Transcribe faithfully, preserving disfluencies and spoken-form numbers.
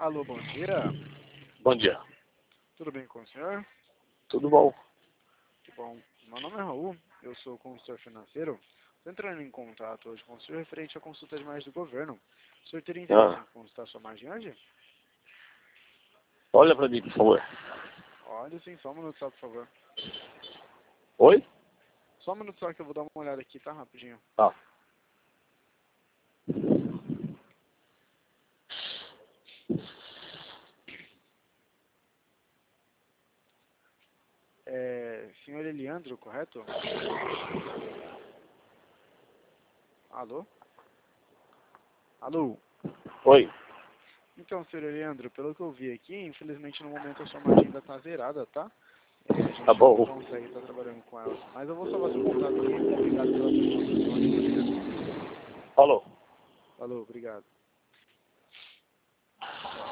Alô, bom dia. Bom dia. Tudo bem com o senhor? Tudo bom? Bom, meu nome é Raul, eu sou consultor financeiro. Estou entrando em contato hoje com o senhor referente à consulta de margem do governo. O senhor teria interesse Ah, em consultar sua margem hoje? olha pra mim, por favor. Olha sim, só um minuto só, por favor. Oi? Só um minuto só que eu vou dar uma olhada aqui, tá? Rapidinho. Tá. É, senhor Eliandro, correto? Alô? Alô? Oi. Então, senhor Eliandro, pelo que eu vi aqui, infelizmente no momento a sua margem ainda tá zerada, tá? É, a gente Tá não bom. consegue estar trabalhando com ela. Mas eu vou salvar seu contato aqui. Obrigado pela atenção. Tenha um ótimo dia. Falou. Falou, obrigado.